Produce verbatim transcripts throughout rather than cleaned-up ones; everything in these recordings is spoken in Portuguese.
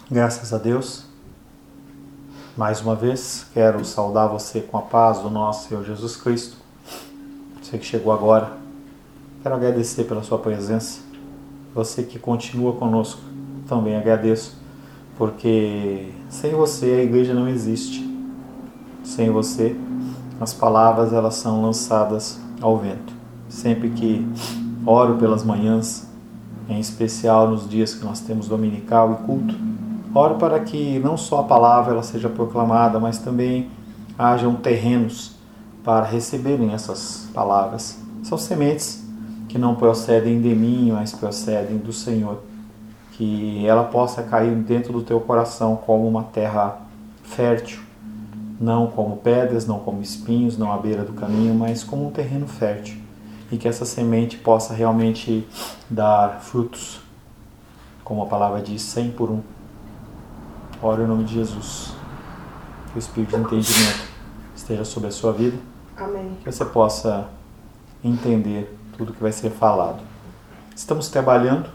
Graças a Deus, mais uma vez quero saudar você com a paz do nosso Senhor Jesus Cristo. Você que chegou agora, quero agradecer pela sua presença. Você que continua conosco, também agradeço, porque sem você a igreja não existe. Sem você, as palavras elas são lançadas ao vento. Sempre que oro pelas manhãs, em especial nos dias que nós temos dominical e culto, oro para que não só a palavra ela seja proclamada, mas também hajam terrenos para receberem essas palavras. São sementes que não procedem de mim, mas procedem do Senhor. Que ela possa cair dentro do teu coração como uma terra fértil, não como pedras, não como espinhos, não à beira do caminho, mas como um terreno fértil. E que essa semente possa realmente dar frutos, como a palavra diz, cem por um. Oro em nome de Jesus, que o Espírito de entendimento esteja sobre a sua vida. Amém. Que você possa entender tudo que vai ser falado. Estamos trabalhando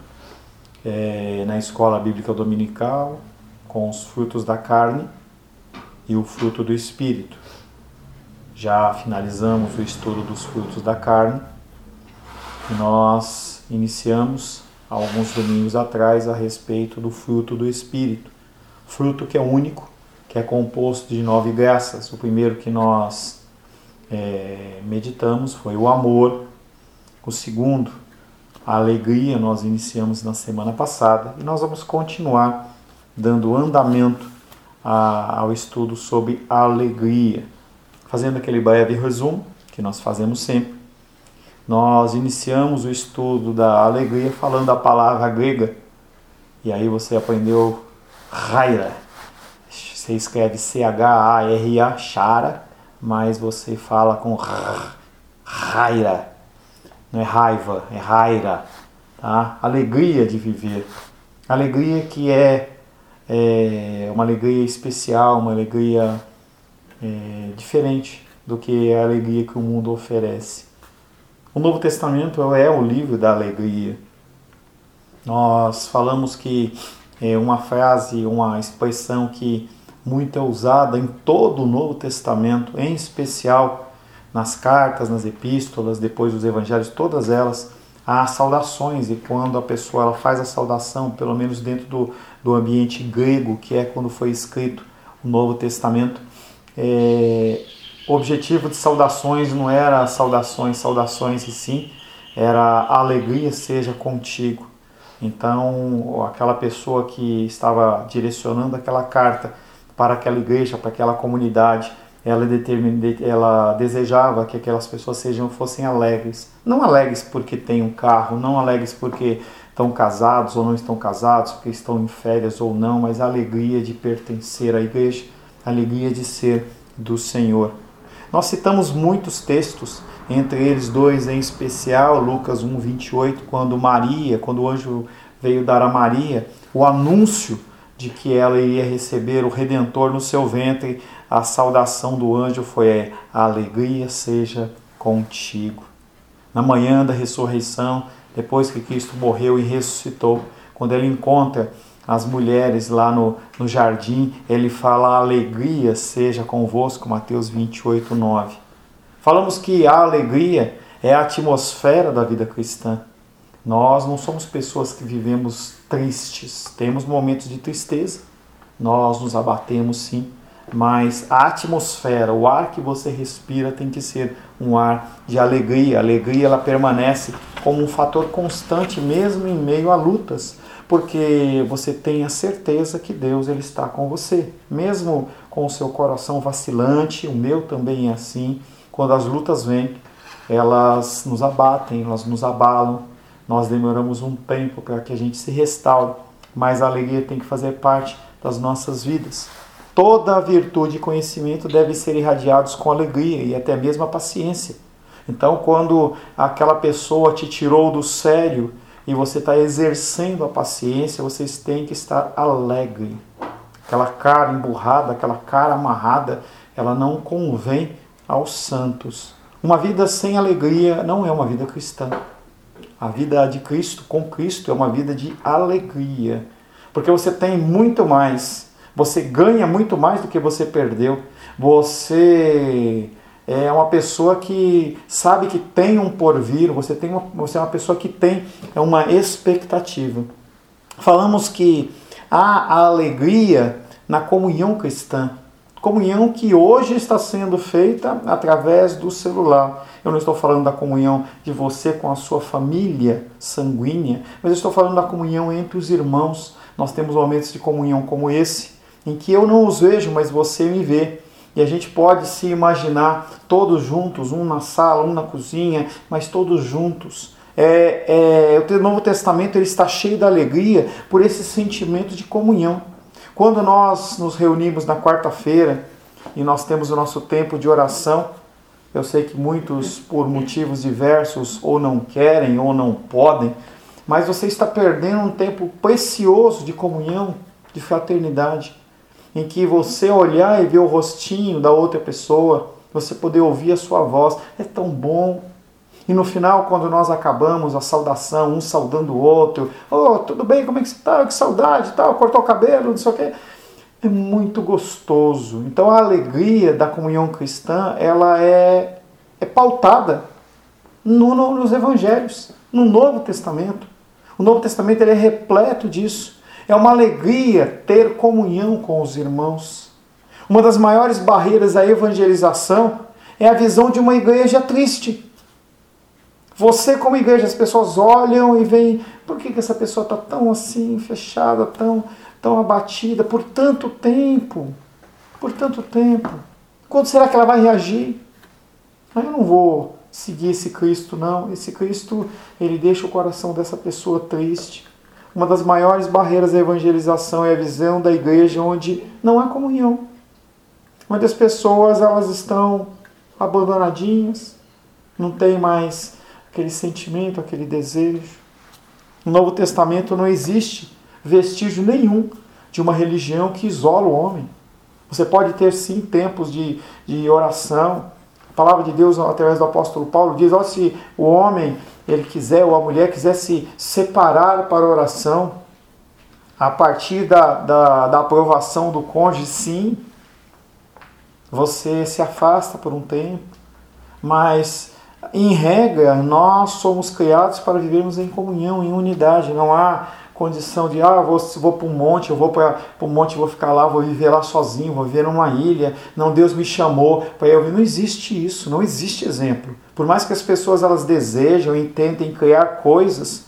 é, na escola bíblica dominical com os frutos da carne e o fruto do Espírito. Já finalizamos o estudo dos frutos da carne e nós iniciamos há alguns domingos atrás a respeito do fruto do Espírito. Fruto que é único, que é composto de nove graças. O primeiro que nós é, meditamos foi o amor. O segundo, a alegria, nós iniciamos na semana passada. E nós vamos continuar dando andamento a, ao estudo sobre a alegria. Fazendo aquele breve resumo, que nós fazemos sempre. Nós iniciamos o estudo da alegria falando a palavra grega. E aí você aprendeu Raira, você escreve C H A R A, chara, mas você fala com raira, não é raiva, é raira, tá? Alegria de viver, alegria que é, é uma alegria especial, uma alegria é, diferente do que a alegria que o mundo oferece. O Novo Testamento é o livro da alegria. Nós falamos que é uma frase, uma expressão que muito é usada em todo o Novo Testamento, em especial nas cartas, nas epístolas, depois dos evangelhos, todas elas, há saudações, e quando a pessoa ela faz a saudação, pelo menos dentro do, do ambiente grego, que é quando foi escrito o Novo Testamento, é, o objetivo de saudações não era saudações, saudações e sim, era a alegria seja contigo. Então, aquela pessoa que estava direcionando aquela carta para aquela igreja, para aquela comunidade, ela, ela desejava que aquelas pessoas sejam, fossem alegres. Não alegres porque têm um carro, não alegres porque estão casados ou não estão casados, porque estão em férias ou não, mas a alegria de pertencer à igreja, a alegria de ser do Senhor. Nós citamos muitos textos, entre eles dois em especial, Lucas um, vinte e oito, quando Maria, quando o anjo veio dar a Maria o anúncio de que ela iria receber o Redentor no seu ventre, a saudação do anjo foi: a alegria seja contigo. Na manhã da ressurreição, depois que Cristo morreu e ressuscitou, quando ele encontra as mulheres lá no, no jardim, ele fala: a alegria seja convosco, Mateus vinte e oito, nove. Falamos que a alegria é a atmosfera da vida cristã. Nós não somos pessoas que vivemos tristes. Temos momentos de tristeza, nós nos abatemos sim, mas a atmosfera, o ar que você respira tem que ser um ar de alegria. A alegria ela permanece como um fator constante mesmo em meio a lutas, porque você tem a certeza que Deus ele está com você. Mesmo com o seu coração vacilante, o meu também é assim. Quando as lutas vêm, elas nos abatem, elas nos abalam. Nós demoramos um tempo para que a gente se restaure, mas a alegria tem que fazer parte das nossas vidas. Toda a virtude e conhecimento devem ser irradiados com alegria e até mesmo a paciência. Então, quando aquela pessoa te tirou do sério e você está exercendo a paciência, vocês têm que estar alegre. Aquela cara emburrada, aquela cara amarrada, ela não convém aos santos. Uma vida sem alegria não é uma vida cristã. A vida de Cristo, com Cristo, é uma vida de alegria. Porque você tem muito mais. Você ganha muito mais do que você perdeu. Você é uma pessoa que sabe que tem um porvir. Você, tem uma, você é uma pessoa que tem uma expectativa. Falamos que há a alegria na comunhão cristã. Comunhão que hoje está sendo feita através do celular. Eu não estou falando da comunhão de você com a sua família sanguínea, mas eu estou falando da comunhão entre os irmãos. Nós temos momentos de comunhão como esse, em que eu não os vejo, mas você me vê. E a gente pode se imaginar todos juntos, um na sala, um na cozinha, mas todos juntos. É, é, o Novo Testamento ele está cheio de alegria por esse sentimento de comunhão. Quando nós nos reunimos na quarta-feira e nós temos o nosso tempo de oração, eu sei que muitos, por motivos diversos, ou não querem ou não podem, mas você está perdendo um tempo precioso de comunhão, de fraternidade, em que você olhar e ver o rostinho da outra pessoa, você poder ouvir a sua voz, é tão bom. E no final, quando nós acabamos a saudação, um saudando o outro, oh, tudo bem, como é que você está? Que saudade, tal, cortou o cabelo, não sei o quê. É muito gostoso. Então a alegria da comunhão cristã, ela é, é pautada no, no, nos evangelhos, no Novo Testamento. O Novo Testamento ele é repleto disso. É uma alegria ter comunhão com os irmãos. Uma das maiores barreiras à evangelização é a visão de uma igreja triste. Você como igreja, as pessoas olham e veem, por que, que essa pessoa está tão assim, fechada, tão, tão abatida, por tanto tempo? Por tanto tempo. Quando será que ela vai reagir? Eu não vou seguir esse Cristo, não. Esse Cristo, ele deixa o coração dessa pessoa triste. Uma das maiores barreiras da evangelização é a visão da igreja onde não há comunhão. Onde as pessoas elas estão abandonadinhas, não tem mais aquele sentimento, aquele desejo. No Novo Testamento não existe vestígio nenhum de uma religião que isola o homem. Você pode ter sim tempos de, de oração. A palavra de Deus, através do apóstolo Paulo, diz, ó, se o homem ele quiser, ou a mulher quiser se separar para a oração, a partir da, da, da aprovação do cônjuge, sim, você se afasta por um tempo, mas em regra, nós somos criados para vivermos em comunhão, em unidade. Não há condição de, ah, vou, vou para um monte, eu vou para um monte, vou ficar lá, vou viver lá sozinho, vou viver numa ilha. Não, Deus me chamou para eu vir. Não existe isso, não existe exemplo. Por mais que as pessoas elas desejam e tentem criar coisas,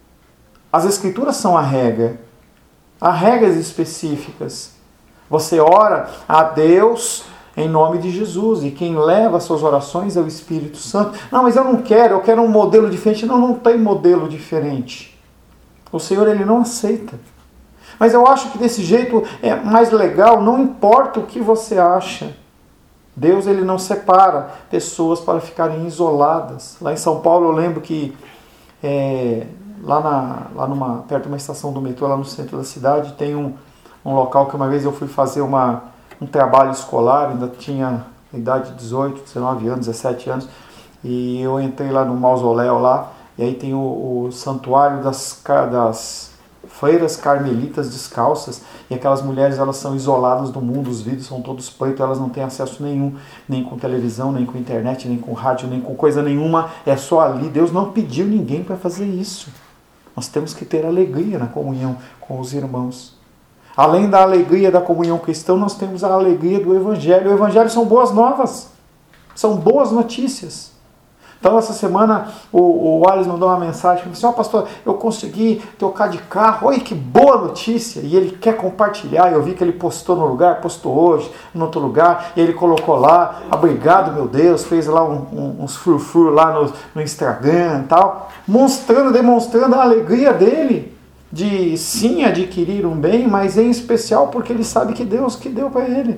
as escrituras são a regra. Há regras específicas. Você ora a Deus em nome de Jesus, e quem leva as suas orações é o Espírito Santo. Não, mas eu não quero, eu quero um modelo diferente. Não, não tem modelo diferente. O Senhor, Ele não aceita. Mas eu acho que desse jeito é mais legal, não importa o que você acha. Deus, Ele não separa pessoas para ficarem isoladas. Lá em São Paulo, eu lembro que, é, lá, na, lá numa, perto de uma estação do metrô, lá no centro da cidade, tem um, um local que uma vez eu fui fazer uma... um trabalho escolar, ainda tinha idade de dezoito, dezenove anos, dezessete anos, e eu entrei lá no mausoléu lá, e aí tem o, o santuário das, das freiras carmelitas descalças, e aquelas mulheres elas são isoladas do mundo, os vidros são todos pretos, elas não têm acesso nenhum, nem com televisão, nem com internet, nem com rádio, nem com coisa nenhuma, é só ali. Deus não pediu ninguém para fazer isso. Nós temos que ter alegria na comunhão com os irmãos. Além da alegria da comunhão cristã, nós temos a alegria do Evangelho. O Evangelho são boas novas, são boas notícias. Então, essa semana, o, o Alisson mandou uma mensagem, falou assim, ó, oh, pastor, eu consegui trocar de carro, olha que boa notícia, e ele quer compartilhar. Eu vi que ele postou no lugar, postou hoje, no outro lugar, e ele colocou lá, obrigado, meu Deus, fez lá um, um, uns frufru lá no, no Instagram e tal, mostrando, demonstrando a alegria dele, de sim adquirir um bem, mas em especial porque ele sabe que Deus que deu para ele.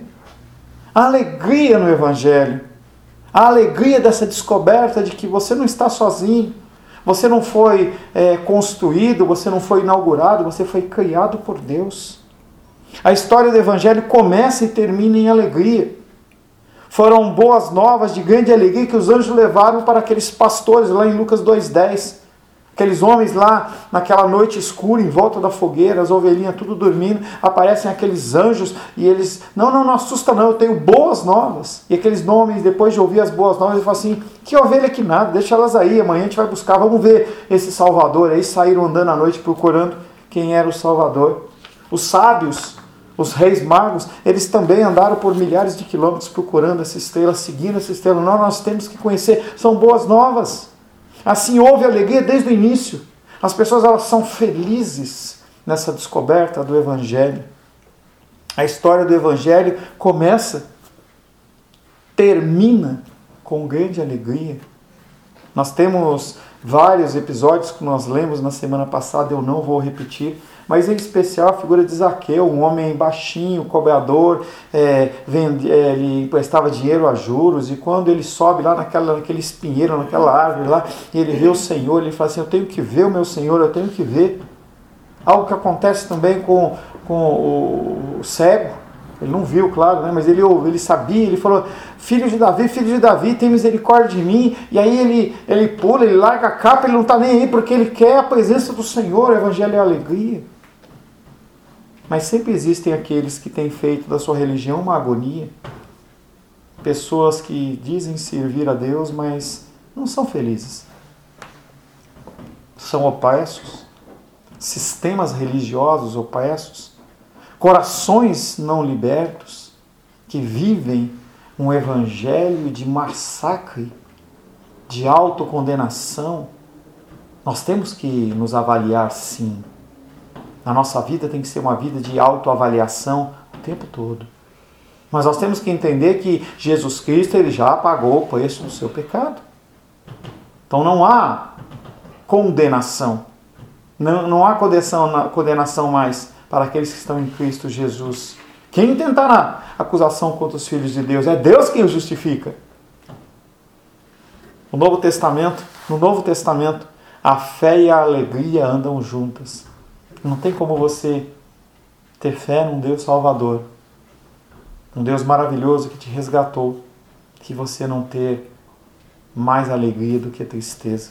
A alegria no Evangelho. A alegria dessa descoberta de que você não está sozinho. Você não foi é, construído, você não foi inaugurado, você foi criado por Deus. A história do Evangelho começa e termina em alegria. Foram boas novas de grande alegria que os anjos levaram para aqueles pastores lá em Lucas dois, dez. Aqueles homens lá, naquela noite escura, em volta da fogueira, as ovelhinhas tudo dormindo, aparecem aqueles anjos e eles, não, não, não assusta não, eu tenho boas novas. E aqueles homens, depois de ouvir as boas novas, eles falam assim, que ovelha que nada, deixa elas aí, amanhã a gente vai buscar, vamos ver esse Salvador. Aí saíram andando à noite procurando quem era o Salvador. Os sábios, os reis magos, eles também andaram por milhares de quilômetros procurando essa estrela, seguindo essa estrela. Não, nós temos que conhecer, são boas novas. Assim houve alegria desde o início. As pessoas elas são felizes nessa descoberta do Evangelho. A história do Evangelho começa, termina com grande alegria. Nós temos vários episódios que nós lemos na semana passada, eu não vou repetir, mas em especial a figura de Zaqueu, um homem baixinho, cobrador, é, vende, é, ele emprestava dinheiro a juros, e quando ele sobe lá naquela, naquele espinheiro, naquela árvore lá, e ele vê o Senhor, ele fala assim, eu tenho que ver o meu Senhor, eu tenho que ver. Algo que acontece também com, com o, o cego, ele não viu, claro, né? Mas ele, ele sabia, ele falou, filho de Davi, filho de Davi, tem misericórdia de mim. E aí ele, ele pula, ele larga a capa, ele não está nem aí, porque ele quer a presença do Senhor, o Evangelho é alegria. Mas sempre existem aqueles que têm feito da sua religião uma agonia. Pessoas que dizem servir a Deus, mas não são felizes. São opressos. Sistemas religiosos opressos. Corações não libertos, que vivem um evangelho de massacre, de autocondenação. Nós temos que nos avaliar, sim. A nossa vida tem que ser uma vida de autoavaliação o tempo todo. Mas nós temos que entender que Jesus Cristo ele já pagou o preço do seu pecado. Então não há condenação. Não, não há condenação, condenação mais para aqueles que estão em Cristo Jesus. Quem tentará acusação contra os filhos de Deus? É Deus quem os justifica. No Novo Testamento, no Novo Testamento, a fé e a alegria andam juntas. Não tem como você ter fé num Deus Salvador, um Deus maravilhoso que te resgatou, que você não ter mais alegria do que tristeza.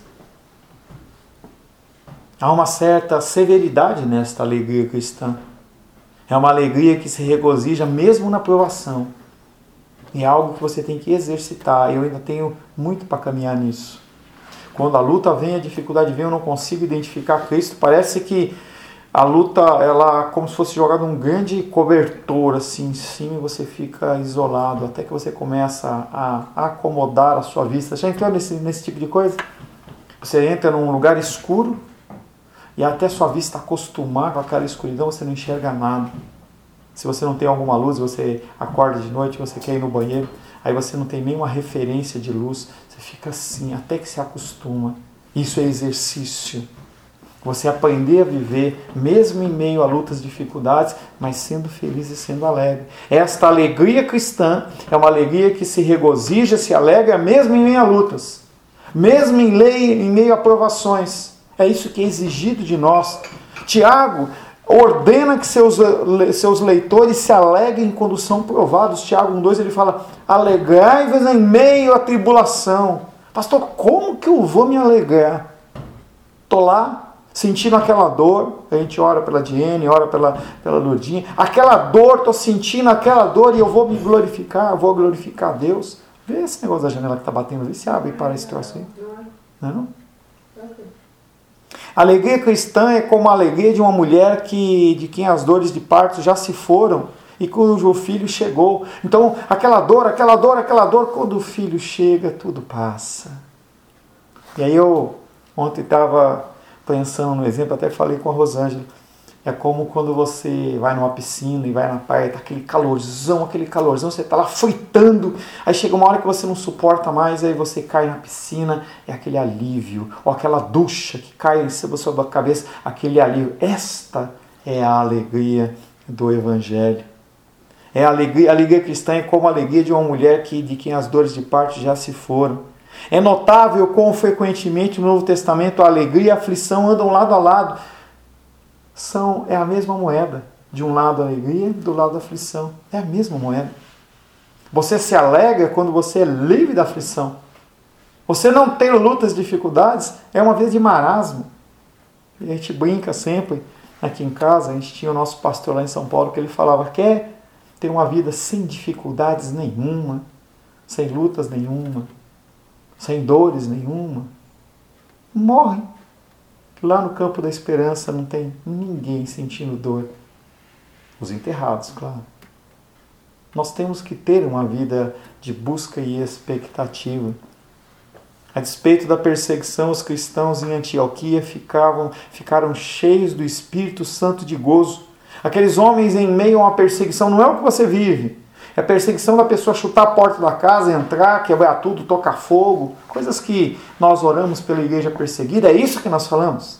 Há uma certa severidade nesta alegria cristã. É uma alegria que se regozija mesmo na provação. É algo que você tem que exercitar. Eu ainda tenho muito para caminhar nisso. Quando a luta vem, a dificuldade vem, eu não consigo identificar Cristo. Parece que a luta, ela como se fosse jogada um grande cobertor assim em cima e você fica isolado. Até que você começa a, a acomodar a sua vista. Já entrou nesse, nesse tipo de coisa? Você entra num lugar escuro, e até sua vista acostumar com aquela escuridão, você não enxerga nada. Se você não tem alguma luz, você acorda de noite, você quer ir no banheiro, aí você não tem nenhuma referência de luz, você fica assim, até que se acostuma. Isso é exercício. Você aprender a viver, mesmo em meio a lutas e dificuldades, mas sendo feliz e sendo alegre. Esta alegria cristã é uma alegria que se regozija, se alegra, mesmo em meio a lutas. Mesmo em, lei, em meio a provações. É isso que é exigido de nós. Tiago ordena que seus, seus leitores se alegrem quando são provados. Tiago um, dois, ele fala, alegrai-vos em meio à tribulação. Pastor, como que eu vou me alegrar? Estou lá, sentindo aquela dor, a gente ora pela Diene, ora pela, pela Lourdinha, aquela dor, estou sentindo aquela dor e eu vou me glorificar, eu vou glorificar a Deus. Vê esse negócio da janela que está batendo, vê se abre e para esse troço aí. Não é não? A alegria cristã é como a alegria de uma mulher que, de quem as dores de parto já se foram e cujo filho chegou. Então, aquela dor, aquela dor, aquela dor, quando o filho chega, tudo passa. E aí eu ontem estava pensando no exemplo, até falei com a Rosângela, é como quando você vai numa piscina e vai na praia, tá aquele calorzão, aquele calorzão, você está lá fritando, aí chega uma hora que você não suporta mais, aí você cai na piscina, é aquele alívio, ou aquela ducha que cai em cima da sua cabeça, aquele alívio. Esta é a alegria do Evangelho. É a alegria, a alegria cristã é como a alegria de uma mulher que, de quem as dores de parto já se foram. É notável como frequentemente no Novo Testamento a alegria e a aflição andam lado a lado. São, é a mesma moeda. De um lado a alegria, do lado a aflição. É a mesma moeda. Você se alegra quando você é livre da aflição. Você não ter lutas, dificuldades, é uma vida de marasmo. E a gente brinca sempre aqui em casa, a gente tinha o nosso pastor lá em São Paulo, que ele falava, quer ter uma vida sem dificuldades nenhuma, sem lutas nenhuma, sem dores nenhuma, morre. Lá no campo da esperança não tem ninguém sentindo dor. Os enterrados, claro. Nós temos que ter uma vida de busca e expectativa. A despeito da perseguição, os cristãos em Antioquia ficavam, ficaram cheios do Espírito Santo de gozo. Aqueles homens em meio a uma perseguição, não é o que você vive. É a perseguição da pessoa chutar a porta da casa, entrar, quebrar tudo, tocar fogo. Coisas que nós oramos pela igreja perseguida, é isso que nós falamos.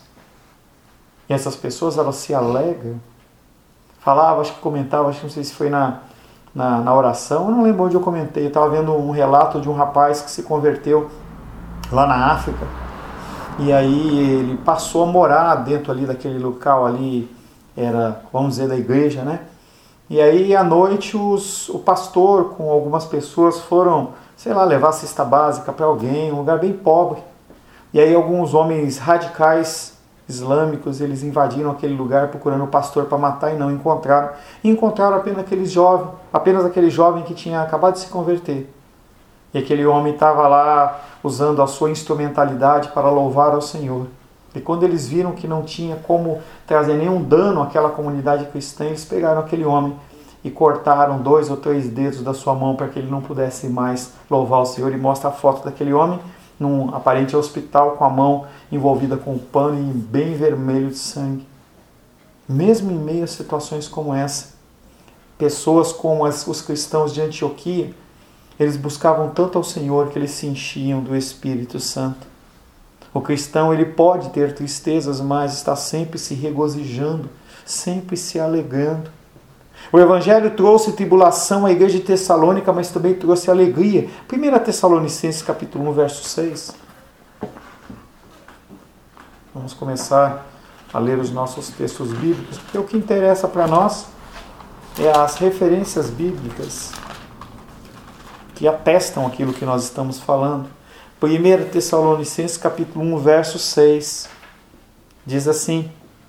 E essas pessoas, elas se alegram. Falava, acho que comentava, acho que não sei se foi na, na, na oração, eu não lembro onde eu comentei. Eu estava vendo um relato de um rapaz que se converteu lá na África. E aí ele passou a morar dentro ali daquele local ali, era, vamos dizer, da igreja, né? E aí, à noite, os, o pastor com algumas pessoas foram, sei lá, levar cesta básica para alguém, um lugar bem pobre. E aí, alguns homens radicais islâmicos, eles invadiram aquele lugar procurando o pastor para matar e não encontraram. E encontraram apenas aquele jovem, apenas aquele jovem que tinha acabado de se converter. E aquele homem estava lá usando a sua instrumentalidade para louvar ao Senhor. E quando eles viram que não tinha como trazer nenhum dano àquela comunidade cristã, eles pegaram aquele homem e cortaram dois ou três dedos da sua mão para que ele não pudesse mais louvar o Senhor. E mostra a foto daquele homem num aparente hospital com a mão envolvida com um pano e bem vermelho de sangue. Mesmo em meio a situações como essa, pessoas como as, os cristãos de Antioquia, eles buscavam tanto ao Senhor que eles se enchiam do Espírito Santo. O cristão, ele pode ter tristezas, mas está sempre se regozijando, sempre se alegrando. O Evangelho trouxe tribulação à igreja de Tessalônica, mas também trouxe alegria. primeira Tessalonicenses, capítulo um, verso seis. Vamos começar a ler os nossos textos bíblicos, porque o que interessa para nós é as referências bíblicas que atestam aquilo que nós estamos falando. primeira Tessalonicenses, capítulo um, verso seis, diz assim,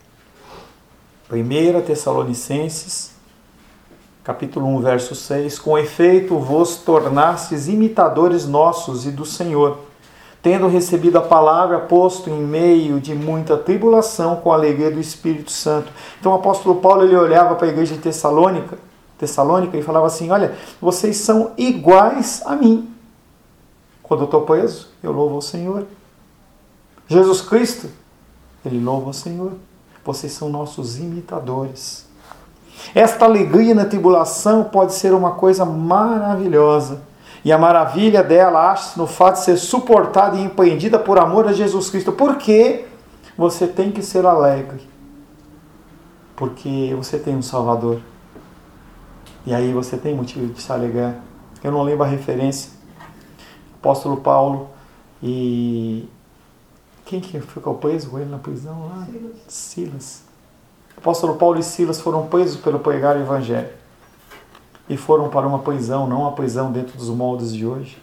primeira Tessalonicenses, capítulo um, verso seis, com efeito vos tornastes imitadores nossos e do Senhor, tendo recebido a palavra, posto em meio de muita tribulação com a alegria do Espírito Santo. Então o apóstolo Paulo, ele olhava para a igreja de Tessalônica, Tessalônica e falava assim, olha, vocês são iguais a mim. Quando eu estou preso, eu louvo ao Senhor. Jesus Cristo, ele louva ao Senhor. Vocês são nossos imitadores. Esta alegria na tribulação pode ser uma coisa maravilhosa. E a maravilha dela acha-se no fato de ser suportada e empreendida por amor a Jesus Cristo. Por quê? Você tem que ser alegre. Porque você tem um Salvador. E aí você tem motivo de se alegrar. Eu não lembro a referência. Apóstolo Paulo e... Quem que ficou preso com ele na prisão lá? Silas. Silas. Apóstolo Paulo e Silas foram presos pelo pregar o Evangelho. E foram para uma prisão, não uma prisão dentro dos moldes de hoje,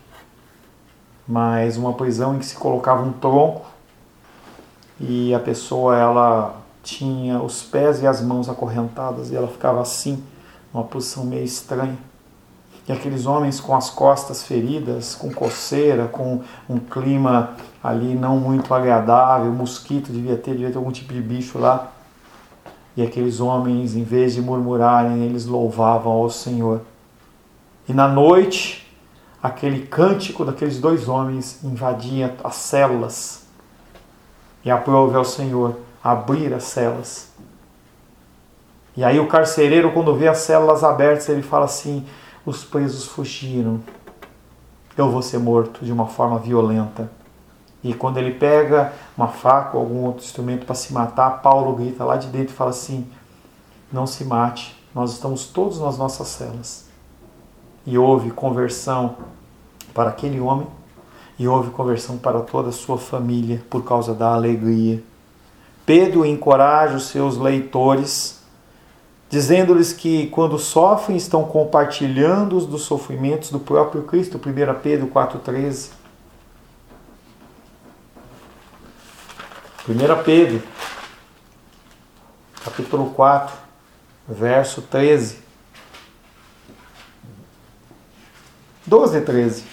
mas uma prisão em que se colocava um tronco e a pessoa, ela tinha os pés e as mãos acorrentadas e ela ficava assim, numa posição meio estranha. E aqueles homens com as costas feridas, com coceira, com um clima ali não muito agradável, mosquito devia ter, devia ter algum tipo de bicho lá. E aqueles homens, em vez de murmurarem, eles louvavam ao Senhor. E na noite, aquele cântico daqueles dois homens invadia as celas. E aprove ao Senhor abrir as celas. E aí o carcereiro, quando vê as células abertas, ele fala assim, os presos fugiram, eu vou ser morto de uma forma violenta. E quando ele pega uma faca ou algum outro instrumento para se matar, Paulo grita lá de dentro e fala assim, não se mate, nós estamos todos nas nossas celas. E houve conversão para aquele homem e houve conversão para toda a sua família por causa da alegria. Pedro encoraja os seus leitores, dizendo-lhes que quando sofrem estão compartilhando os dos sofrimentos do próprio Cristo, primeira Pedro quatro, treze. primeira Pedro, capítulo quatro, verso treze. doze e treze.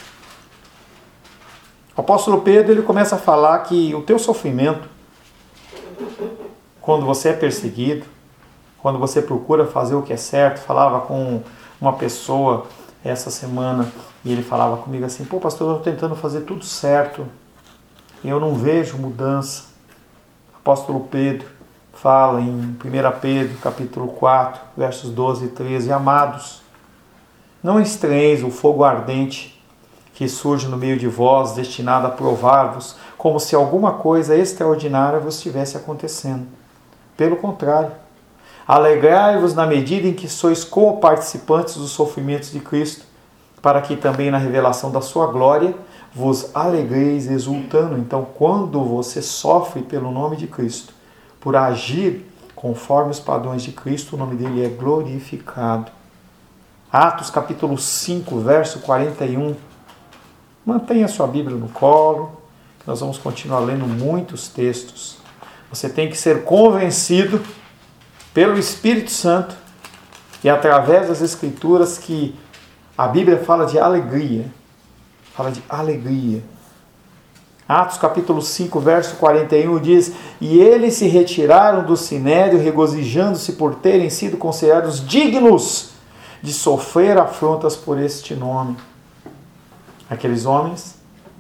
O apóstolo Pedro ele começa a falar que o teu sofrimento, quando você é perseguido, quando você procura fazer o que é certo, falava com uma pessoa essa semana e ele falava comigo assim, pô pastor, eu estou tentando fazer tudo certo e eu não vejo mudança. O apóstolo Pedro fala em primeira Pedro, capítulo quatro, versos doze e treze, amados, não estranheis o fogo ardente que surge no meio de vós, destinado a provar-vos, como se alguma coisa extraordinária vos estivesse acontecendo. Pelo contrário, alegrai-vos na medida em que sois co-participantes dos sofrimentos de Cristo, para que também na revelação da sua glória vos alegreis exultando. Então, quando você sofre pelo nome de Cristo, por agir conforme os padrões de Cristo, o nome dele é glorificado. Atos capítulo cinco, verso quarenta e um. Mantenha sua Bíblia no colo, que nós vamos continuar lendo muitos textos. Você tem que ser convencido pelo Espírito Santo e através das Escrituras que a Bíblia fala de alegria. Fala de alegria. Atos capítulo cinco, verso quarenta e um diz: E eles se retiraram do sinédrio, regozijando-se por terem sido considerados dignos de sofrer afrontas por este nome. Aqueles homens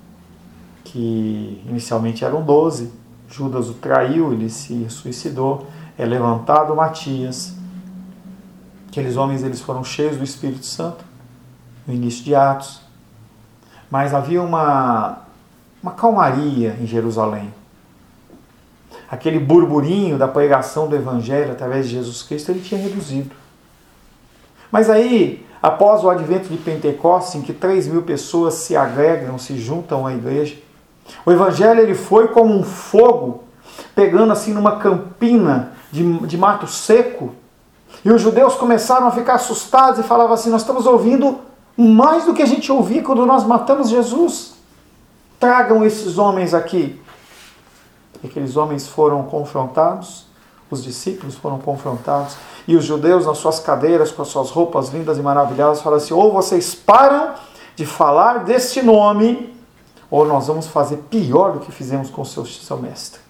que inicialmente eram doze, Judas o traiu, ele se suicidou, é levantado Matias. Aqueles homens eles foram cheios do Espírito Santo no início de Atos, mas havia uma, uma calmaria em Jerusalém. Aquele burburinho da pregação do Evangelho através de Jesus Cristo ele tinha reduzido. Mas aí, após o advento de Pentecostes, em que três mil pessoas se agregam, se juntam à igreja, o Evangelho ele foi como um fogo, pegando assim numa campina de, de mato seco, e os judeus começaram a ficar assustados e falavam assim, nós estamos ouvindo mais do que a gente ouvia quando nós matamos Jesus. Tragam esses homens aqui. E aqueles homens foram confrontados, os discípulos foram confrontados, e os judeus nas suas cadeiras, com as suas roupas lindas e maravilhosas, falaram assim, ou vocês param de falar deste nome, ou nós vamos fazer pior do que fizemos com o seu, seu mestre.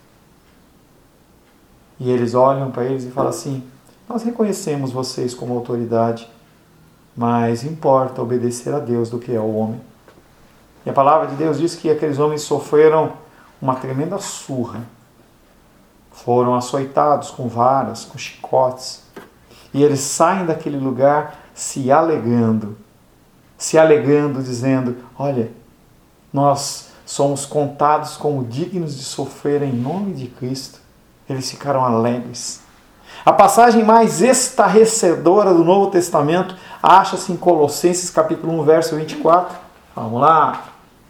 E eles olham para eles e falam assim, nós reconhecemos vocês como autoridade, mas importa obedecer a Deus do que ao homem. E a palavra de Deus diz que aqueles homens sofreram uma tremenda surra. Foram açoitados com varas, com chicotes. E eles saem daquele lugar se alegrando. Se alegrando, dizendo, olha, nós somos contados como dignos de sofrer em nome de Cristo. Eles ficaram alegres. A passagem mais estarrecedora do Novo Testamento acha-se em Colossenses capítulo um, verso vinte e quatro. Vamos lá.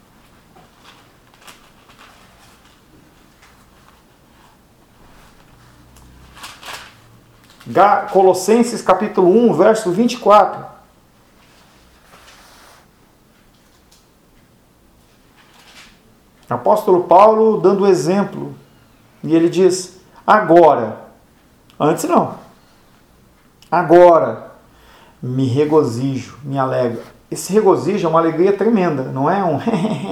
Colossenses capítulo um, verso vinte e quatro. Apóstolo Paulo dando exemplo. E ele diz, agora, antes não, agora me regozijo, me alegro. Esse regozijo é uma alegria tremenda, não é um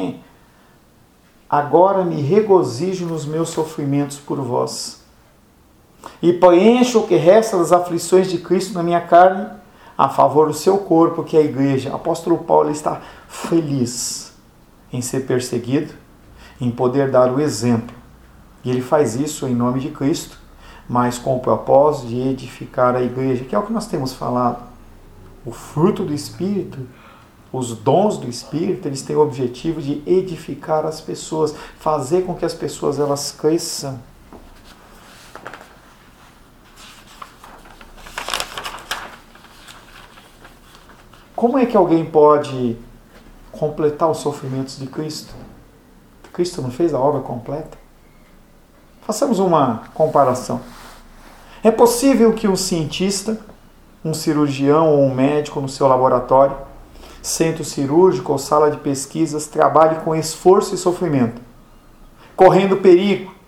agora me regozijo nos meus sofrimentos por vós. E preencho o que resta das aflições de Cristo na minha carne, a favor do seu corpo, que é a igreja. O apóstolo Paulo está feliz em ser perseguido, em poder dar o exemplo. E ele faz isso em nome de Cristo, mas com o propósito de edificar a igreja, que é o que nós temos falado. O fruto do Espírito, os dons do Espírito, eles têm o objetivo de edificar as pessoas, fazer com que as pessoas elas cresçam. Como é que alguém pode completar os sofrimentos de Cristo? Cristo não fez a obra completa? Façamos uma comparação. É possível que um cientista, um cirurgião ou um médico no seu laboratório, centro cirúrgico ou sala de pesquisas, trabalhe com esforço e sofrimento, correndo perigo,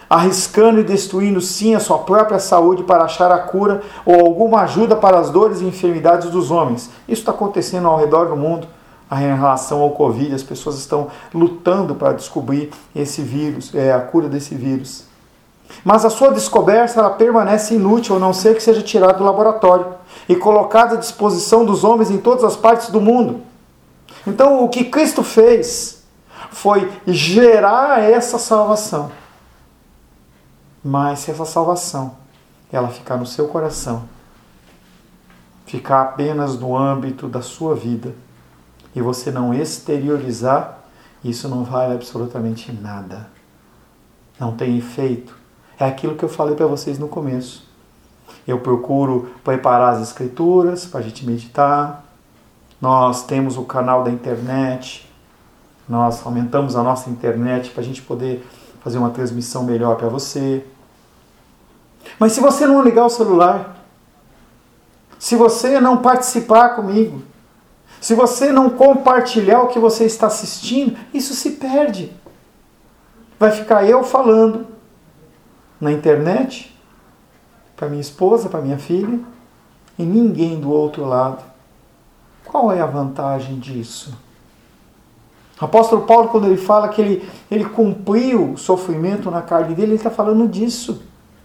arriscando e destruindo sim a sua própria saúde para achar a cura ou alguma ajuda para as dores e enfermidades dos homens. Isso está acontecendo ao redor do mundo em relação ao Covid. As pessoas estão lutando para descobrir esse vírus, é, a cura desse vírus. Mas a sua descoberta ela permanece inútil, a não ser que seja tirada do laboratório e colocada à disposição dos homens em todas as partes do mundo. Então o que Cristo fez foi gerar essa salvação. Mas se essa salvação ela ficar no seu coração, ficar apenas no âmbito da sua vida, e você não exteriorizar, isso não vale absolutamente nada. Não tem efeito. É aquilo que eu falei para vocês no começo. Eu procuro preparar as escrituras para a gente meditar. Nós temos o canal da internet. Nós aumentamos a nossa internet para a gente poder fazer uma transmissão melhor para você. Mas se você não ligar o celular, se você não participar comigo, se você não compartilhar o que você está assistindo, isso se perde. Vai ficar eu falando na internet, para minha esposa, para minha filha, e ninguém do outro lado. Qual é a vantagem disso? O apóstolo Paulo, quando ele fala que ele, ele cumpriu o sofrimento na carne dele, ele está falando disso.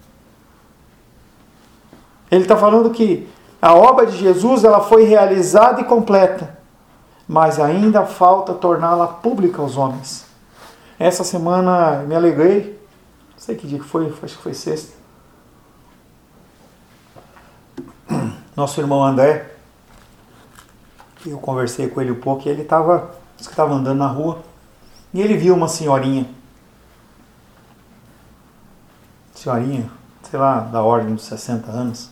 Ele está falando que a obra de Jesus ela foi realizada e completa, mas ainda falta torná-la pública aos homens. Essa semana me alegrei, não sei que dia que foi, acho que foi sexta. Nosso irmão André, eu conversei com ele um pouco e ele estava, disse que estava andando na rua e ele viu uma senhorinha, senhorinha, sei lá, da ordem dos sessenta anos.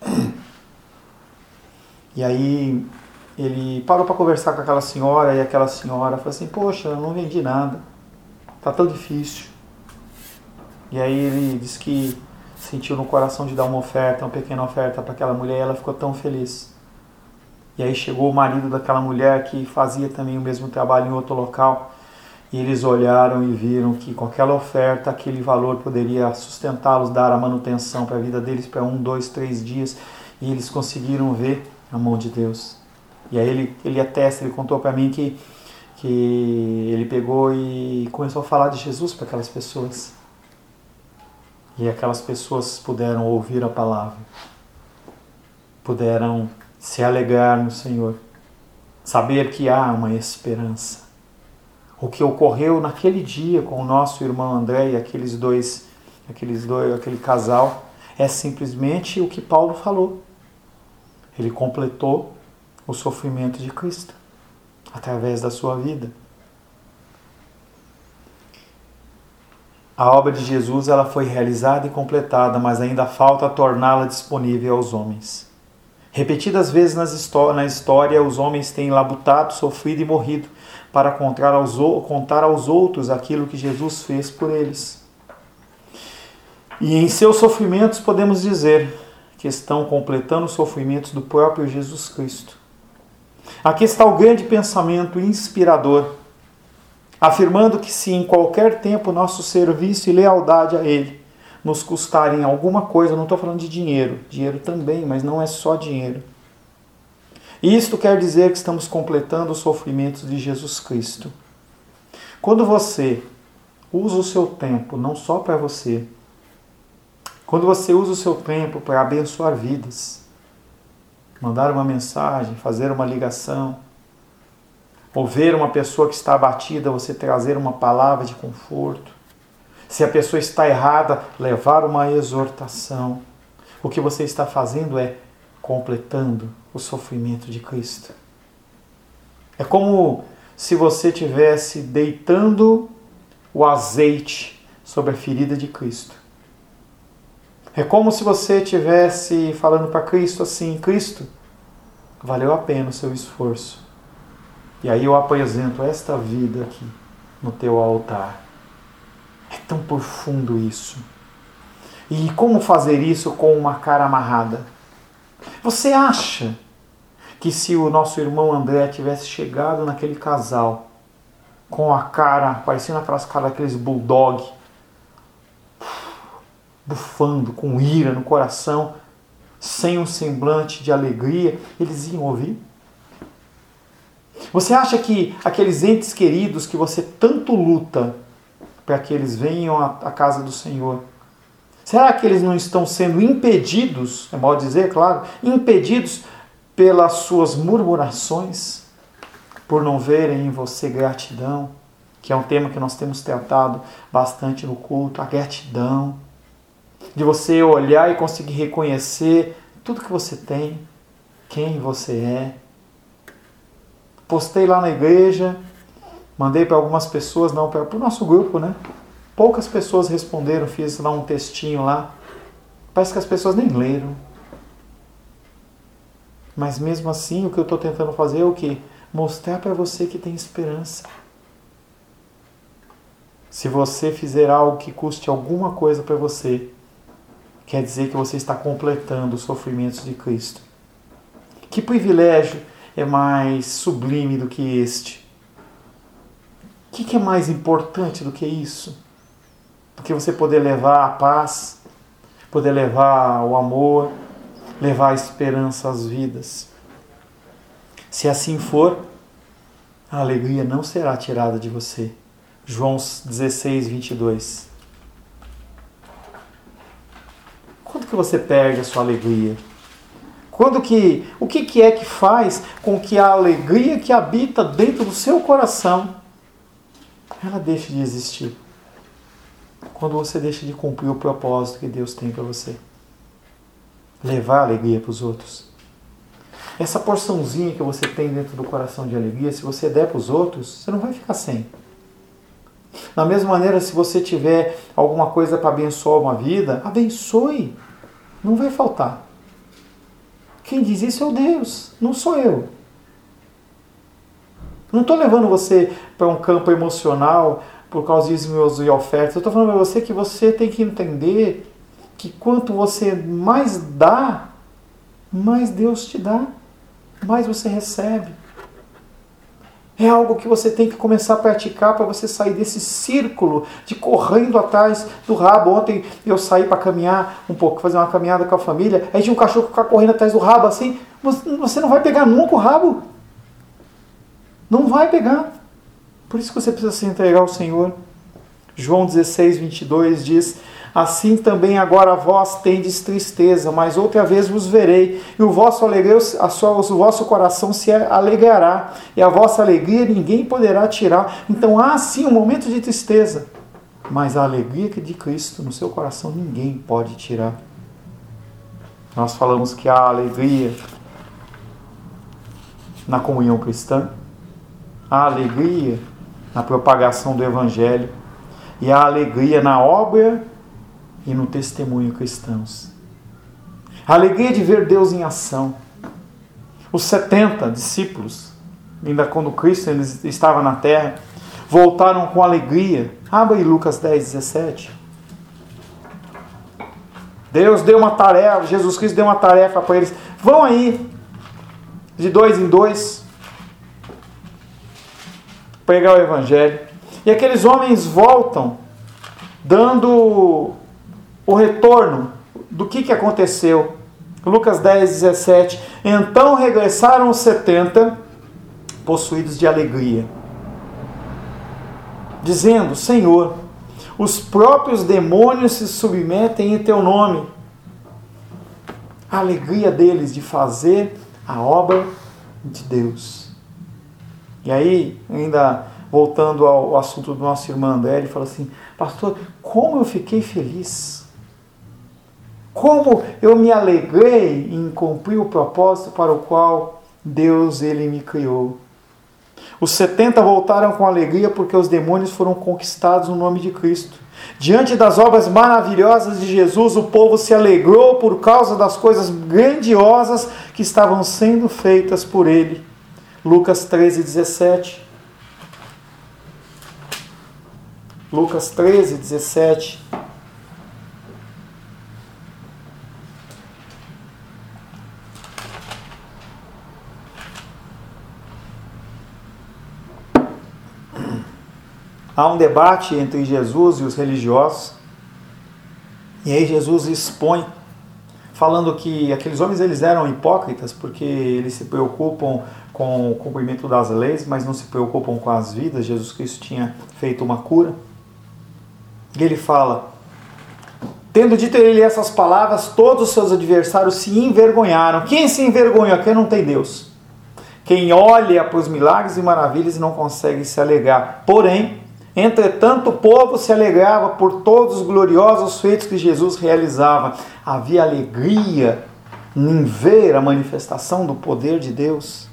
E aí ele parou para conversar com aquela senhora e aquela senhora falou assim, poxa, eu não vendi nada, tá tão difícil. E aí ele disse que sentiu no coração de dar uma oferta, uma pequena oferta para aquela mulher e ela ficou tão feliz. E aí chegou o marido daquela mulher que fazia também o mesmo trabalho em outro local e eles olharam e viram que com aquela oferta aquele valor poderia sustentá-los, dar a manutenção para a vida deles para um, dois, três dias e eles conseguiram ver a mão de Deus. E aí ele, ele atesta, ele contou para mim que, que ele pegou e começou a falar de Jesus para aquelas pessoas. E aquelas pessoas puderam ouvir a palavra, puderam se alegrar no Senhor, saber que há uma esperança. O que ocorreu naquele dia com o nosso irmão André e aqueles dois, aqueles dois, aquele casal, é simplesmente o que Paulo falou. Ele completou o sofrimento de Cristo através da sua vida. A obra de Jesus ela foi realizada e completada, mas ainda falta torná-la disponível aos homens. Repetidas vezes nas histó- na história, os homens têm labutado, sofrido e morrido para contar aos, contar aos outros aquilo que Jesus fez por eles. E em seus sofrimentos podemos dizer que estão completando os sofrimentos do próprio Jesus Cristo. Aqui está o grande pensamento inspirador, afirmando que se em qualquer tempo nosso serviço e lealdade a Ele nos custarem alguma coisa, não estou falando de dinheiro, dinheiro também, mas não é só dinheiro. Isto quer dizer que estamos completando os sofrimentos de Jesus Cristo. Quando você usa o seu tempo não só para você, quando você usa o seu tempo para abençoar vidas, mandar uma mensagem, fazer uma ligação, ou ver uma pessoa que está abatida, você trazer uma palavra de conforto. Se a pessoa está errada, levar uma exortação. O que você está fazendo é completando o sofrimento de Cristo. É como se você estivesse deitando o azeite sobre a ferida de Cristo. É como se você estivesse falando para Cristo assim, Cristo, valeu a pena o seu esforço. E aí eu apresento esta vida aqui no teu altar. É tão profundo isso. E como fazer isso com uma cara amarrada? Você acha que se o nosso irmão André tivesse chegado naquele casal com a cara, parecendo aquelas caras daqueles bulldog, bufando, com ira no coração, sem um semblante de alegria, eles iam ouvir? Você acha que aqueles entes queridos que você tanto luta para que eles venham à casa do Senhor, será que eles não estão sendo impedidos, é mal dizer, claro, impedidos pelas suas murmurações, por não verem em você gratidão, que é um tema que nós temos tratado bastante no culto, a gratidão, de você olhar e conseguir reconhecer tudo que você tem, quem você é. Postei lá na igreja, mandei para algumas pessoas, não, para o nosso grupo, né? Poucas pessoas responderam, fiz lá um textinho lá. Parece que as pessoas nem leram. Mas mesmo assim, o que eu estou tentando fazer é o quê? Mostrar para você que tem esperança. Se você fizer algo que custe alguma coisa para você, quer dizer que você está completando os sofrimentos de Cristo. Que privilégio é mais sublime do que este? O que é mais importante do que isso? Do que você poder levar a paz, poder levar o amor, levar a esperança às vidas. Se assim for, a alegria não será tirada de você. João dezesseis, vinte e dois. Quando que você perde a sua alegria? Quando que, o que, que é que faz com que a alegria que habita dentro do seu coração, ela deixe de existir? Quando você deixa de cumprir o propósito que Deus tem para você. Levar a alegria para os outros. Essa porçãozinha que você tem dentro do coração de alegria, se você der para os outros, você não vai ficar sem. Da mesma maneira, se você tiver alguma coisa para abençoar uma vida, abençoe. Não vai faltar. Quem diz isso é o Deus, não sou eu. Não estou levando você para um campo emocional por causa de dízimos e ofertas. Eu estou falando para você que você tem que entender que quanto você mais dá, mais Deus te dá, mais você recebe. É algo que você tem que começar a praticar para você sair desse círculo de correndo atrás do rabo. Ontem eu saí para caminhar um pouco, fazer uma caminhada com a família, aí tinha um cachorro que ficava correndo atrás do rabo assim. Você não vai pegar nunca o rabo. Não vai pegar. Por isso que você precisa se entregar ao Senhor. João dezesseis, vinte e dois diz: assim também agora vós tendes tristeza, mas outra vez vos verei, e o vosso, alegria, a sua, o vosso coração se alegrará, e a vossa alegria ninguém poderá tirar. Então há sim um momento de tristeza, mas a alegria de Cristo no seu coração ninguém pode tirar. Nós falamos que há alegria na comunhão cristã, há alegria na propagação do Evangelho, e há alegria na obra e no testemunho cristãos. A alegria de ver Deus em ação. Os setenta discípulos, ainda quando Cristo estava na terra, voltaram com alegria. Abra aí Lucas dez, dezessete. Deus deu uma tarefa, Jesus Cristo deu uma tarefa para eles. Vão aí, de dois em dois, pregar o Evangelho. E aqueles homens voltam, dando o retorno do que, que aconteceu. Lucas dez, dezessete. Então regressaram os setenta, possuídos de alegria, dizendo: Senhor, os próprios demônios se submetem em teu nome. A alegria deles de fazer a obra de Deus. E aí, ainda voltando ao assunto do nosso irmão André, ele fala assim: pastor, como eu fiquei feliz. Como eu me alegrei em cumprir o propósito para o qual Deus ele me criou. Os setenta voltaram com alegria porque os demônios foram conquistados no nome de Cristo. Diante das obras maravilhosas de Jesus, o povo se alegrou por causa das coisas grandiosas que estavam sendo feitas por ele. Lucas treze, dezessete. Lucas treze, dezessete. Há um debate entre Jesus e os religiosos. E aí Jesus expõe, falando que aqueles homens eles eram hipócritas porque eles se preocupam com o cumprimento das leis, mas não se preocupam com as vidas. Jesus Cristo tinha feito uma cura. E ele fala: tendo dito ele essas palavras, todos os seus adversários se envergonharam. Quem se envergonha? Quem não tem Deus. Quem olha para os milagres e maravilhas e não consegue se alegrar. Porém, entretanto, o povo se alegrava por todos os gloriosos feitos que Jesus realizava. Havia alegria em ver a manifestação do poder de Deus.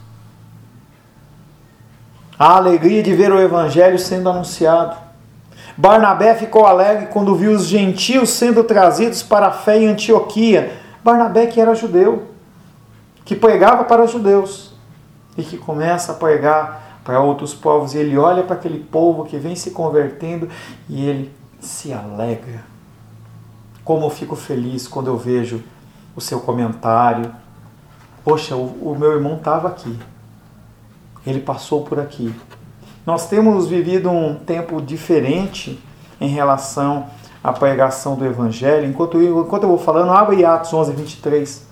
A alegria de ver o Evangelho sendo anunciado. Barnabé ficou alegre quando viu os gentios sendo trazidos para a fé em Antioquia. Barnabé, que era judeu, que pregava para judeus e que começa a pregar para outros povos. E ele olha para aquele povo que vem se convertendo e ele se alegra. Como eu fico feliz quando eu vejo o seu comentário. Poxa, o, o meu irmão estava aqui. Ele passou por aqui. Nós temos vivido um tempo diferente em relação à pregação do Evangelho. Enquanto eu, enquanto eu vou falando, abre Atos onze, vinte e três.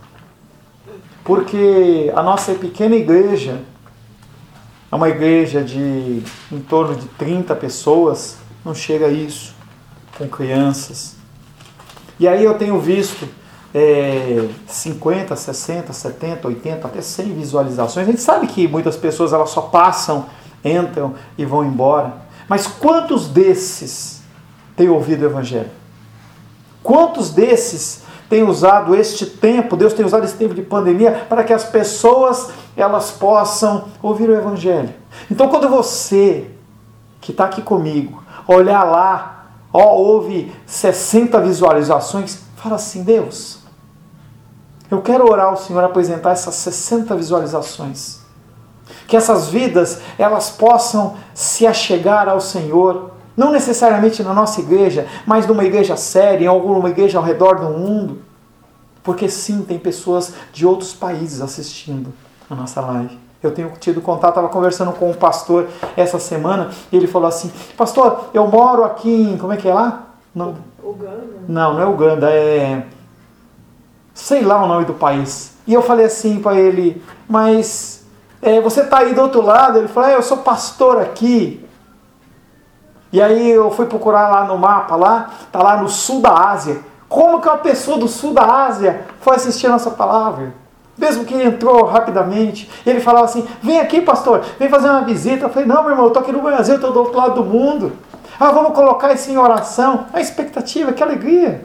Porque a nossa pequena igreja é uma igreja de em torno de trinta pessoas, não chega a isso, com crianças. E aí eu tenho visto é, cinquenta, sessenta, setenta, oitenta, até cem visualizações. A gente sabe que muitas pessoas elas só passam, entram e vão embora. Mas quantos desses têm ouvido o Evangelho? Quantos desses têm usado este tempo, Deus tem usado esse tempo de pandemia para que as pessoas elas possam ouvir o Evangelho? Então quando você, que está aqui comigo, olhar lá, ó, houve sessenta visualizações, fala assim: Deus, eu quero orar ao Senhor, apresentar essas sessenta visualizações. Que essas vidas, elas possam se achegar ao Senhor, não necessariamente na nossa igreja, mas numa igreja séria, em alguma igreja ao redor do mundo. Porque sim, tem pessoas de outros países assistindo a nossa live. Eu tenho tido contato, estava conversando com um pastor essa semana, e ele falou assim: pastor, eu moro aqui em, como é que é lá? Não, Uganda? Não, não é Uganda, é... sei lá o nome do país. E eu falei assim para ele: mas... É, você está aí do outro lado? Ele falou: é, eu sou pastor aqui. E aí eu fui procurar lá no mapa, lá, está lá no sul da Ásia. Como que uma pessoa do sul da Ásia foi assistir a nossa palavra? Mesmo que entrou rapidamente. Ele falava assim: vem aqui, pastor, vem fazer uma visita. Eu falei: não, meu irmão, eu estou aqui no Brasil, eu estou do outro lado do mundo. Ah, vamos colocar isso em oração. A expectativa, que alegria.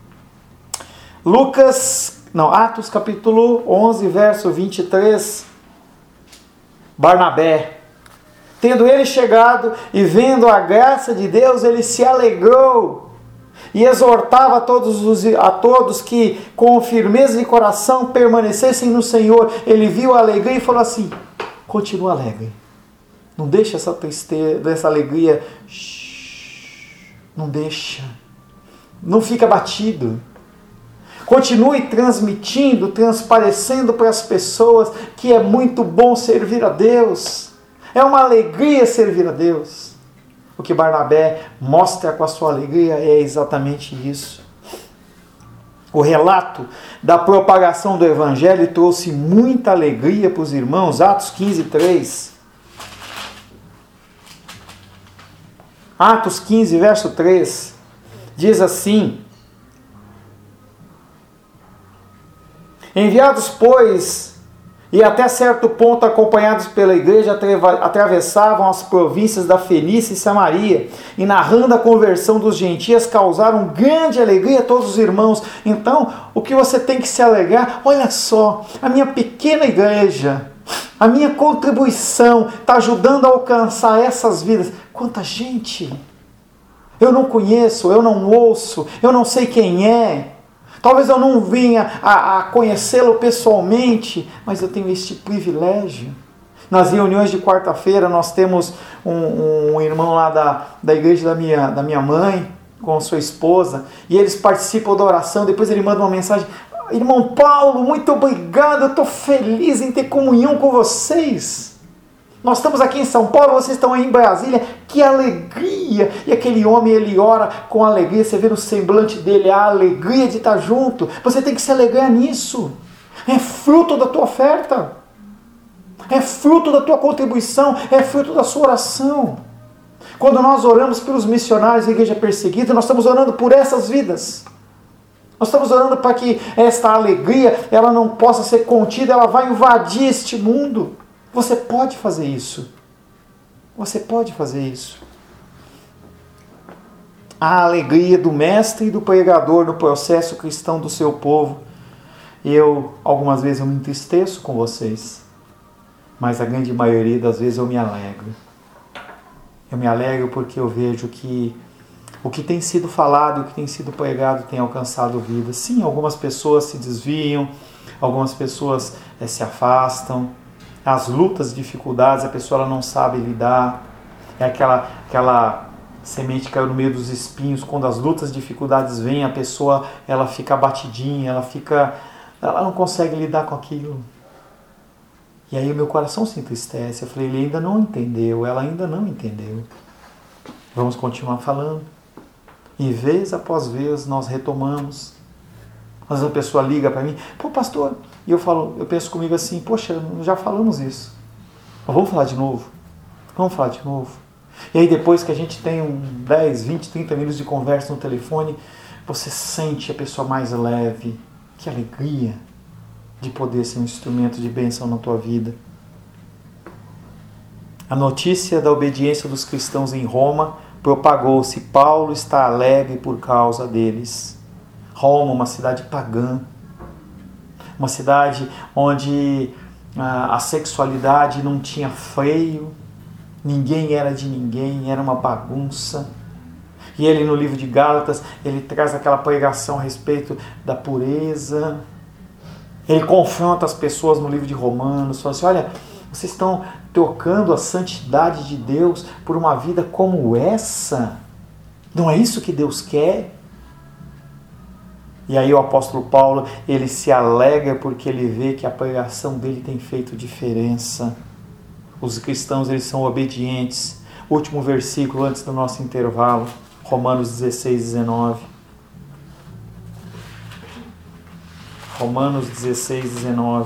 Lucas, não, Atos capítulo onze, verso vinte e três. Barnabé, tendo ele chegado e vendo a graça de Deus, ele se alegrou e exortava a todos, os, a todos que com firmeza de coração permanecessem no Senhor. Ele viu a alegria e falou assim: continua alegre, não deixa essa tristeza, essa alegria, shh, não deixa, não fica abatido. Continue transmitindo, transparecendo para as pessoas que é muito bom servir a Deus. É uma alegria servir a Deus. O que Barnabé mostra com a sua alegria é exatamente isso. O relato da propagação do Evangelho trouxe muita alegria para os irmãos. Atos quinze, três. Atos quinze, verso três. Diz assim: enviados, pois, e até certo ponto acompanhados pela igreja, atravessavam as províncias da Fenícia e Samaria, e narrando a conversão dos gentios, causaram grande alegria a todos os irmãos. Então, o que você tem que se alegrar? Olha só, a minha pequena igreja, a minha contribuição está ajudando a alcançar essas vidas. Quanta gente! Eu não conheço, eu não ouço, eu não sei quem é. Talvez eu não venha a, a conhecê-lo pessoalmente, mas eu tenho este privilégio. Nas reuniões de quarta-feira nós temos um, um irmão lá da, da igreja da minha, da minha mãe, com a sua esposa, e eles participam da oração. Depois ele manda uma mensagem: irmão Paulo, muito obrigado, eu estou feliz em ter comunhão com vocês. Nós estamos aqui em São Paulo, vocês estão aí em Brasília, que alegria! alegria. E aquele homem, ele ora com alegria. Você vê no semblante dele a alegria de estar junto. Você tem que se alegrar nisso. É fruto da tua oferta. É fruto da tua contribuição. É fruto da sua oração. Quando nós oramos pelos missionários da igreja perseguida, nós estamos orando por essas vidas. Nós estamos orando para que esta alegria, ela não possa ser contida, ela vai invadir este mundo. Você pode fazer isso. Você pode fazer isso. A alegria do mestre e do pregador no processo cristão do seu povo. Eu, algumas vezes, eu me entristeço com vocês. Mas a grande maioria das vezes eu me alegro. Eu me alegro porque eu vejo que o que tem sido falado, o que tem sido pregado tem alcançado vidas. Sim, algumas pessoas se desviam, algumas pessoas é, se afastam. As lutas, dificuldades, a pessoa ela não sabe lidar. É aquela, aquela semente que caiu no meio dos espinhos. Quando as lutas, dificuldades vêm, a pessoa ela fica abatidinha, ela, fica, ela não consegue lidar com aquilo. E aí o meu coração se entristece. Eu falei, ele ainda não entendeu, ela ainda não entendeu. Vamos continuar falando. E vez após vez nós retomamos. Às vezes a pessoa liga para mim, pô pastor, e eu falo, eu penso comigo assim, poxa, já falamos isso. Mas vamos falar de novo? Vamos falar de novo. E aí depois que a gente tem um dez, vinte, trinta minutos de conversa no telefone, você sente a pessoa mais leve. Que alegria de poder ser um instrumento de bênção na tua vida. A notícia da obediência dos cristãos em Roma propagou-se. Paulo está alegre por causa deles. Roma, uma cidade pagã. Uma cidade onde a, a sexualidade não tinha freio. Ninguém era de ninguém, era uma bagunça. E ele no livro de Gálatas, ele traz aquela pregação a respeito da pureza. Ele confronta as pessoas no livro de Romanos, fala assim, olha, vocês estão trocando a santidade de Deus por uma vida como essa? Não é isso que Deus quer? E aí o apóstolo Paulo, ele se alegra porque ele vê que a pregação dele tem feito diferença. Os cristãos, eles são obedientes. Último versículo antes do nosso intervalo, Romanos dezesseis, dezenove. Romanos dezesseis, dezenove.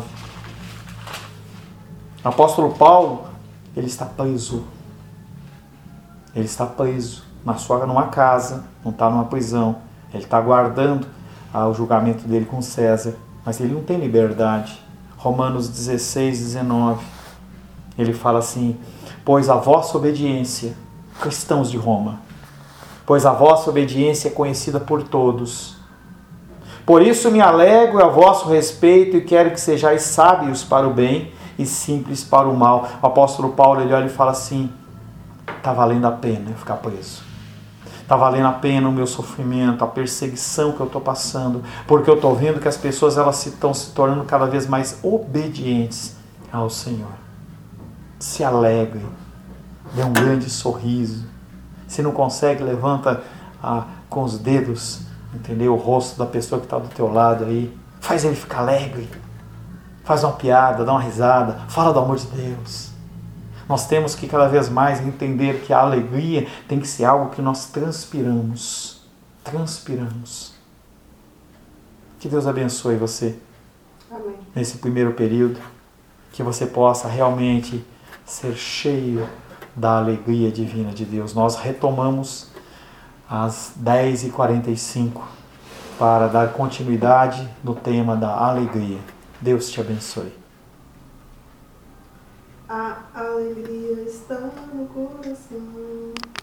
O apóstolo Paulo, ele está preso. Ele está preso na sua, numa casa, não está numa prisão. Ele está aguardando ah, o julgamento dele com César, mas ele não tem liberdade. Romanos dezesseis, dezenove. Ele fala assim, pois a vossa obediência, cristãos de Roma, pois a vossa obediência é conhecida por todos. Por isso me alegro a vosso respeito e quero que sejais sábios para o bem e simples para o mal. O apóstolo Paulo, ele olha e fala assim, está valendo a pena eu ficar preso. Está valendo a pena o meu sofrimento, a perseguição que eu estou passando, porque eu estou vendo que as pessoas elas estão se tornando cada vez mais obedientes ao Senhor. Se alegre, dê um grande sorriso. Se não consegue, levanta ah, com os dedos, entendeu? O rosto da pessoa que está do teu lado aí. Faz ele ficar alegre. Faz uma piada, dá uma risada. Fala do amor de Deus. Nós temos que cada vez mais entender que a alegria tem que ser algo que nós transpiramos. Transpiramos. Que Deus abençoe você. Amém. Nesse primeiro período. Que você possa realmente ser cheio da alegria divina de Deus. Nós retomamos às dez e quarenta e cinco para dar continuidade no tema da alegria. Deus te abençoe. A alegria está no coração.